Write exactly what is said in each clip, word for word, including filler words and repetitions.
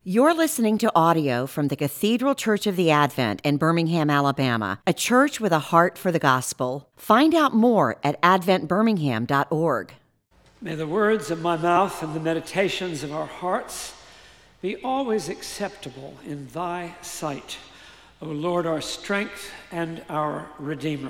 You're listening to audio from the Cathedral Church of the Advent in Birmingham, Alabama, a church with a heart for the gospel. Find out more at advent birmingham dot org. May the words of my mouth and the meditations of our hearts be always acceptable in thy sight, O Lord, our strength and our Redeemer.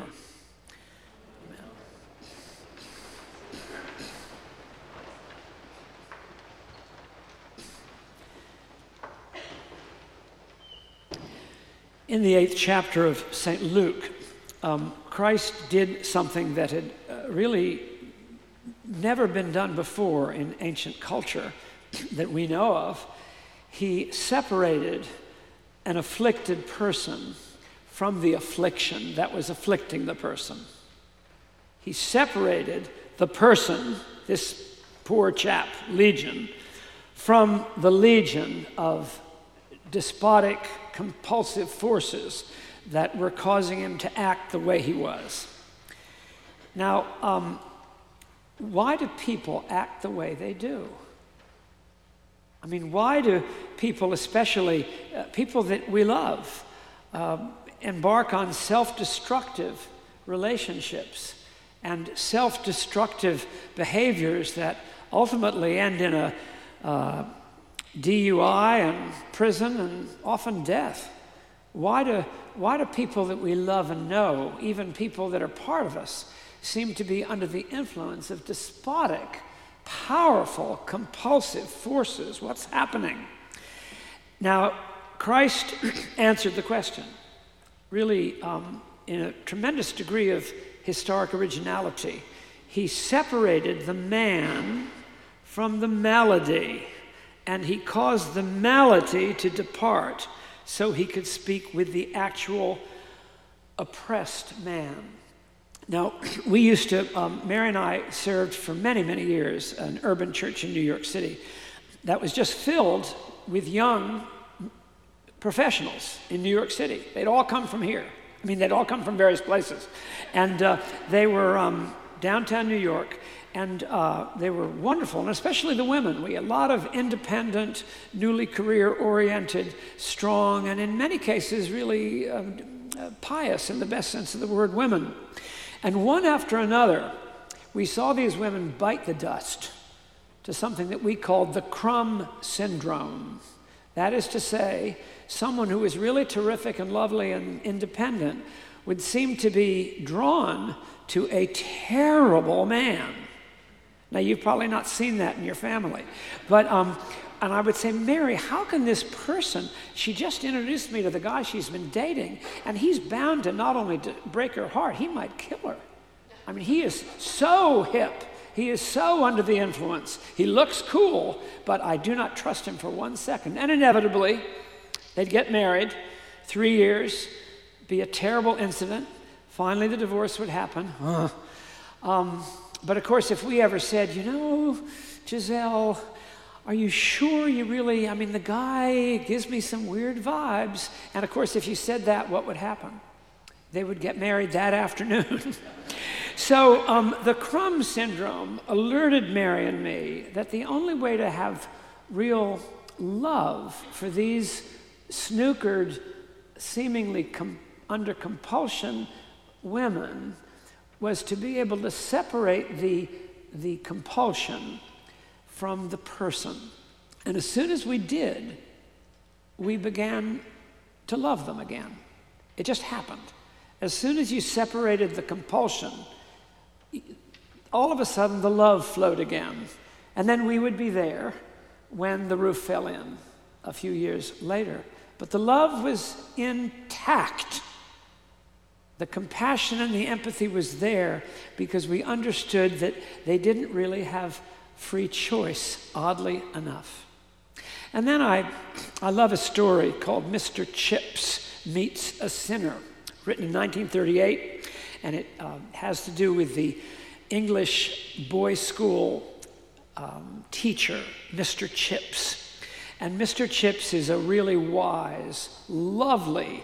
In the eighth chapter of Saint Luke, um, Christ did something that had uh, really never been done before in ancient culture that we know of. He separated an afflicted person from the affliction that was afflicting the person. He separated the person, this poor chap, Legion, from the legion of despotic, compulsive forces that were causing him to act the way he was. Now, um, why do people act the way they do? I mean, why do people, especially uh, people that we love, uh, embark on self-destructive relationships and self-destructive behaviors that ultimately end in a uh, D U I and prison and often death? Why do, why do people that we love and know, even people that are part of us, seem to be under the influence of despotic, powerful, compulsive forces? What's happening? Now, Christ answered the question, really um, in a tremendous degree of historic originality. He separated the man from the malady, and he caused the malady to depart so he could speak with the actual oppressed man. Now, we used to, um, Mary and I served for many, many years an urban church in New York City that was just filled with young professionals in New York City. They'd all come from here. I mean, they'd all come from various places. And uh, they were um, downtown New York. And uh, they were wonderful, and especially the women. We had a lot of independent, newly career-oriented, strong, and in many cases really uh, uh, pious in the best sense of the word women. And one after another, we saw these women bite the dust to something that we called the crumb syndrome. That is to say, someone who was really terrific and lovely and independent would seem to be drawn to a terrible man. Now, you've probably not seen that in your family. But, um, and I would say, Mary, how can this person, she just introduced me to the guy she's been dating, and he's bound to not only to break her heart, he might kill her. I mean, he is so hip. He is so under the influence. He looks cool, but I do not trust him for one second. And inevitably, they'd get married, three years, be a terrible incident. Finally, the divorce would happen. Uh, um, But of course, if we ever said, you know, Giselle, are you sure you really, I mean, the guy gives me some weird vibes. And of course, if you said that, what would happen? They would get married that afternoon. So um, the crumb syndrome alerted Mary and me that the only way to have real love for these snookered, seemingly com- under compulsion women was to be able to separate the, the compulsion from the person. And as soon as we did, we began to love them again. It just happened. As soon as you separated the compulsion, all of a sudden the love flowed again. And then we would be there when the roof fell in a few years later. But the love was intact. The compassion and the empathy was there because we understood that they didn't really have free choice, oddly enough. And then I, I love a story called Mister Chips Meets a Sinner, written in nineteen thirty-eight, and it um, has to do with the English boys' school um, teacher, Mister Chips. And Mister Chips is a really wise, lovely,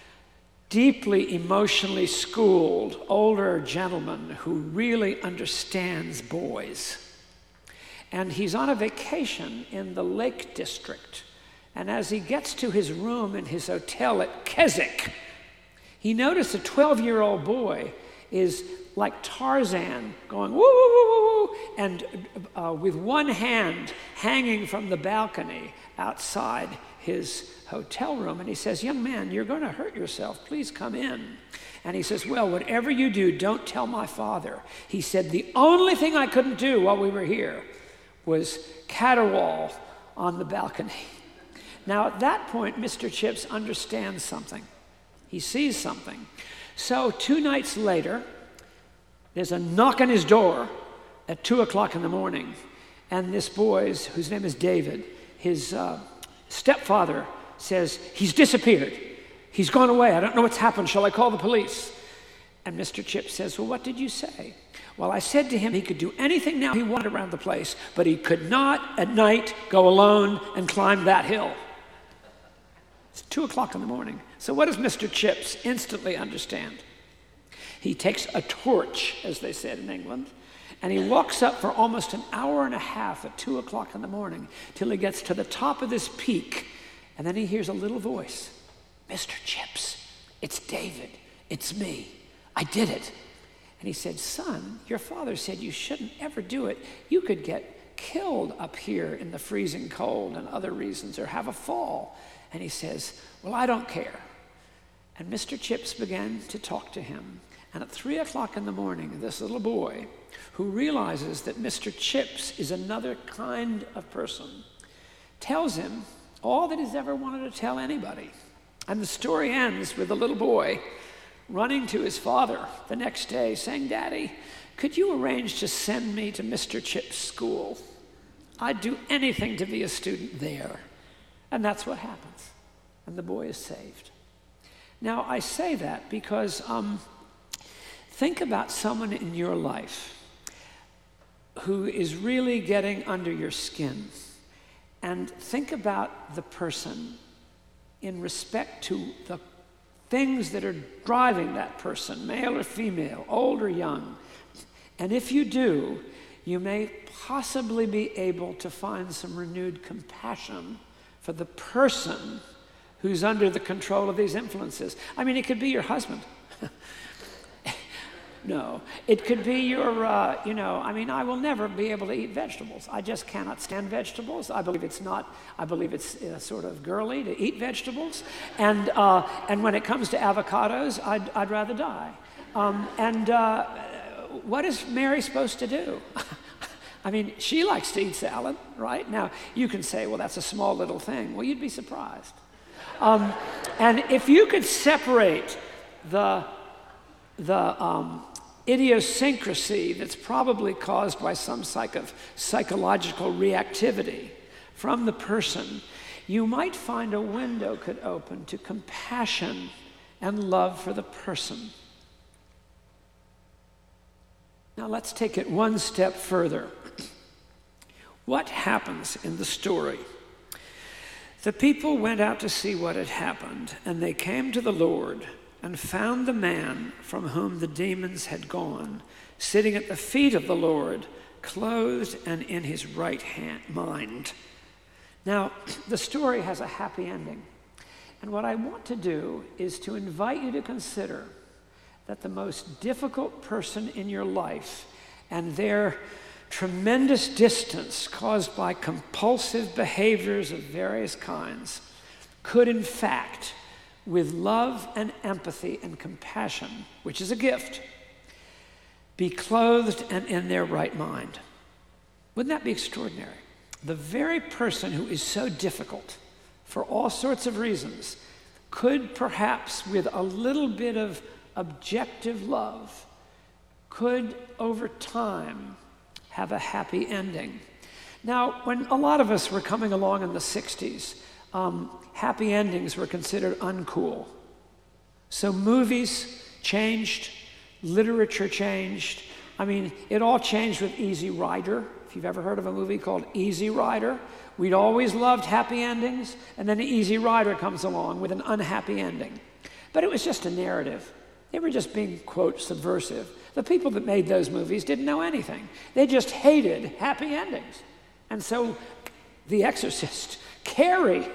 deeply emotionally schooled older gentleman who really understands boys. And he's on a vacation in the Lake District And as he gets to his room in his hotel at Keswick, he noticed a twelve-year-old boy is like Tarzan, going woo, woo, woo, woo, woo, and uh, with one hand hanging from the balcony outside his hotel room. And he says, young man, you're going to hurt yourself. Please come in. And he says, well, whatever you do, don't tell my father. He said, the only thing I couldn't do while we were here was caterwaul on the balcony. Now, at that point, Mister Chips understands something. He sees something. So two nights later, there's a knock on his door at two o'clock in the morning. And this boy's, whose name is David, his uh, stepfather says, he's disappeared. He's gone away. I don't know what's happened. Shall I call the police? And Mister Chips says, well, what did you say? Well, I said to him he could do anything now he wanted around the place, but he could not at night go alone and climb that hill. It's two o'clock in the morning. So what does Mister Chips instantly understand? He takes a torch, as they said in England, and he walks up for almost an hour and a half at two o'clock in the morning till he gets to the top of this peak, and then he hears a little voice. Mister Chips, it's David. It's me. I did it. And he said, son, your father said you shouldn't ever do it. You could get killed up here in the freezing cold and other reasons, or have a fall. And he says, well, I don't care. And Mister Chips began to talk to him. And at three o'clock in the morning, this little boy, who realizes that Mister Chips is another kind of person, tells him all that he's ever wanted to tell anybody. And the story ends with the little boy running to his father the next day saying, Daddy, could you arrange to send me to Mister Chips' school? I'd do anything to be a student there. And that's what happens. And the boy is saved. Now, I say that because um, think about someone in your life who is really getting under your skin. And think about the person in respect to the things that are driving that person, male or female, old or young. And if you do, you may possibly be able to find some renewed compassion for the person who's under the control of these influences. I mean, it could be your husband. No, it could be your, uh, you know, I mean, I will never be able to eat vegetables. I just cannot stand vegetables. I believe it's not, I believe it's uh, sort of girly to eat vegetables. And, uh, and when it comes to avocados, I'd, I'd rather die. Um, and uh, what is Mary supposed to do? I mean, she likes to eat salad, right? Now, you can say, well, that's a small little thing. Well, you'd be surprised. Um, and if you could separate the, the um, idiosyncrasy that's probably caused by some psych of psychological reactivity from the person, you might find a window could open to compassion and love for the person. Now let's take it one step further. What happens in the story? The people went out to see what had happened, and they came to the Lord and found the man from whom the demons had gone, sitting at the feet of the Lord, clothed and in his right hand, mind. Now, the story has a happy ending. And what I want to do is to invite you to consider that the most difficult person in your life and their tremendous distance caused by compulsive behaviors of various kinds could, in fact, with love and empathy and compassion, which is a gift, be clothed and in their right mind. Wouldn't that be extraordinary? The very person who is so difficult for all sorts of reasons could perhaps, with a little bit of objective love, could over time have a happy ending. Now, when a lot of us were coming along in the sixties, um, happy endings were considered uncool. So movies changed, literature changed. I mean, it all changed with Easy Rider. If you've ever heard of a movie called Easy Rider, we'd always loved happy endings, and then Easy Rider comes along with an unhappy ending. But it was just a narrative. They were just being, quote, subversive. The people that made those movies didn't know anything. They just hated happy endings. And so The Exorcist, Carrie,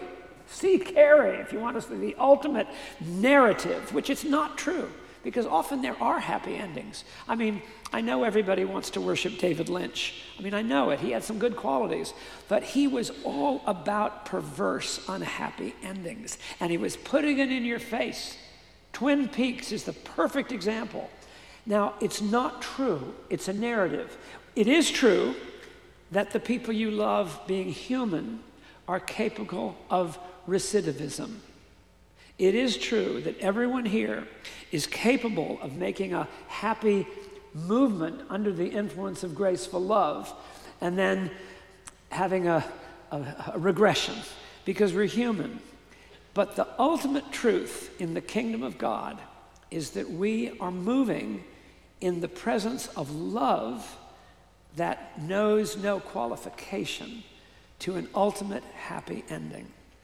See Carrie if you want to see the ultimate narrative, which it's not true, because often there are happy endings. I mean, I know everybody wants to worship David Lynch. I mean, I know it. He had some good qualities, but he was all about perverse, unhappy endings, and he was putting it in your face. Twin Peaks is the perfect example. Now, it's not true. It's a narrative. It is true that the people you love, being human, are capable of recidivism. It is true that everyone here is capable of making a happy movement under the influence of graceful love and then having a, a, a regression, because we're human. But the ultimate truth in the kingdom of God is that we are moving in the presence of love that knows no qualification to an ultimate happy ending.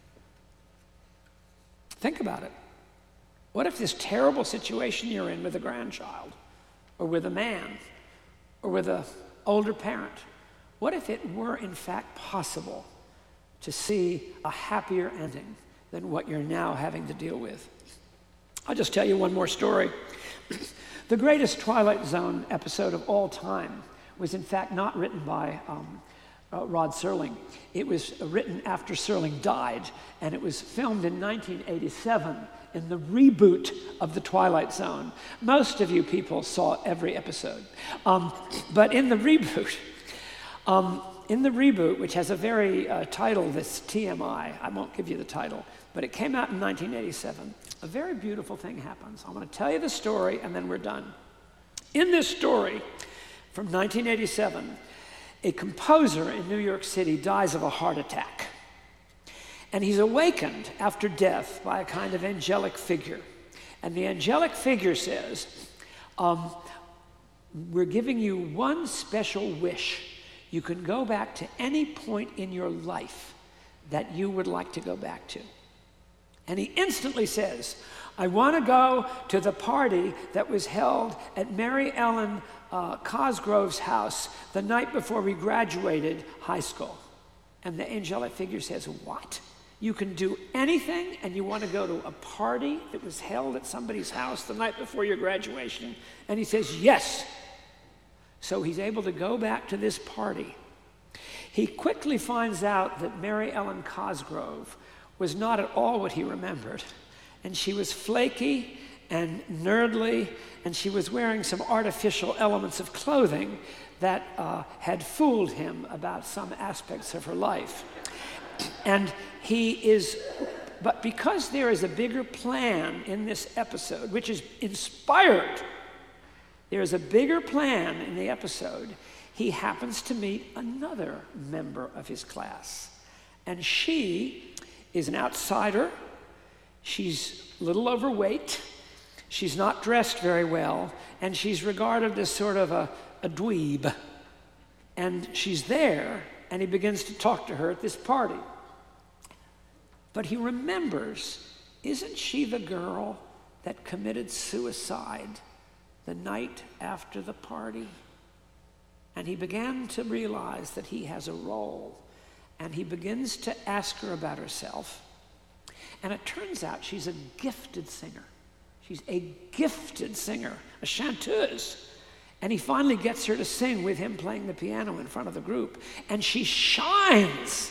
Think about it. What if this terrible situation you're in with a grandchild, or with a man, or with an older parent, what if it were in fact possible to see a happier ending than what you're now having to deal with? I'll just tell you one more story. The greatest Twilight Zone episode of all time was in fact not written by um, uh, Rod Serling. It was written after Serling died, and it was filmed in nineteen eighty-seven in the reboot of The Twilight Zone. Most of you people saw every episode. Um, but in the reboot, um, in the reboot, which has a very uh, title that's T M I, I won't give you the title, but it came out in nineteen eighty-seven. A very beautiful thing happens. I'm going to tell you the story, and then we're done. In this story from nineteen eighty-seven, a composer in New York City dies of a heart attack. And he's awakened after death by a kind of angelic figure. And the angelic figure says, um, we're giving you one special wish. You can go back to any point in your life that you would like to go back to. And he instantly says, I want to go to the party that was held at Mary Ellen uh, Cosgrove's house the night before we graduated high school. And the angelic figure says, what? You can do anything, and you want to go to a party that was held at somebody's house the night before your graduation? And he says, yes. So he's able to go back to this party. He quickly finds out that Mary Ellen Cosgrove was not at all what he remembered. And she was flaky and nerdly, and she was wearing some artificial elements of clothing that uh, had fooled him about some aspects of her life. And he is, but because there is a bigger plan in this episode, which is inspired, there is a bigger plan in the episode, he happens to meet another member of his class. And she is an outsider. She's a little overweight. She's not dressed very well. And she's regarded as sort of a, a dweeb. And she's there, and he begins to talk to her at this party. But he remembers, isn't she the girl that committed suicide the night after the party? And he began to realize that he has a role. And he begins to ask her about herself. And it turns out she's a gifted singer. She's a gifted singer, a chanteuse. And he finally gets her to sing with him playing the piano in front of the group. And she shines.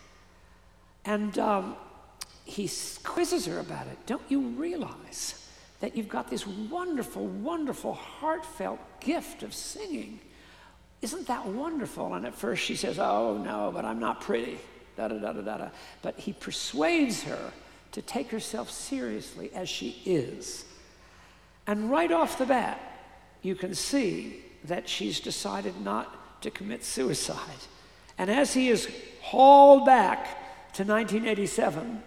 And um, he quizzes her about it. Don't you realize that you've got this wonderful, wonderful, heartfelt gift of singing? Isn't that wonderful? And at first she says, oh, no, but I'm not pretty, da-da-da-da-da. But he persuades her to take herself seriously as she is. And right off the bat, you can see that she's decided not to commit suicide. And as he is hauled back to nineteen eighty-seven,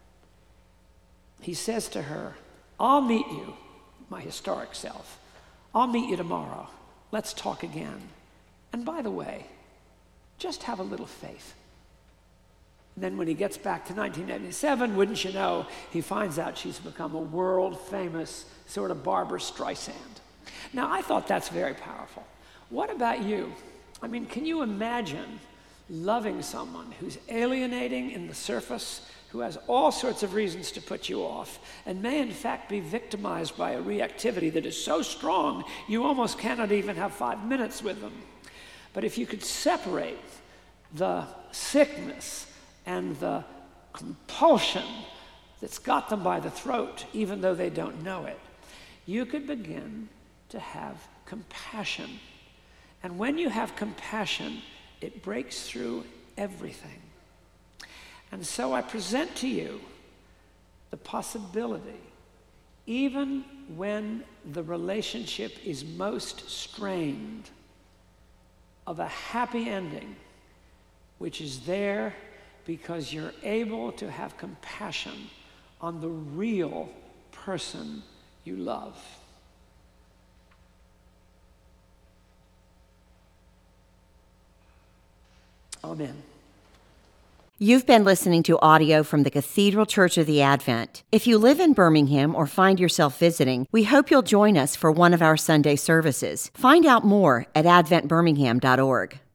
he says to her, I'll meet you, my historic self. I'll meet you tomorrow. Let's talk again. And by the way, just have a little faith. And then when he gets back to nineteen eighty-seven, wouldn't you know, he finds out she's become a world-famous sort of Barbra Streisand. Now, I thought that's very powerful. What about you? I mean, can you imagine loving someone who's alienating in the surface, who has all sorts of reasons to put you off and may in fact be victimized by a reactivity that is so strong you almost cannot even have five minutes with them. But if you could separate the sickness and the compulsion that's got them by the throat, even though they don't know it, you could begin to have compassion. And when you have compassion, it breaks through everything. And so I present to you the possibility, even when the relationship is most strained, of a happy ending, which is there because you're able to have compassion on the real person you love. Amen. You've been listening to audio from the Cathedral Church of the Advent. If you live in Birmingham or find yourself visiting, we hope you'll join us for one of our Sunday services. Find out more at advent birmingham dot org.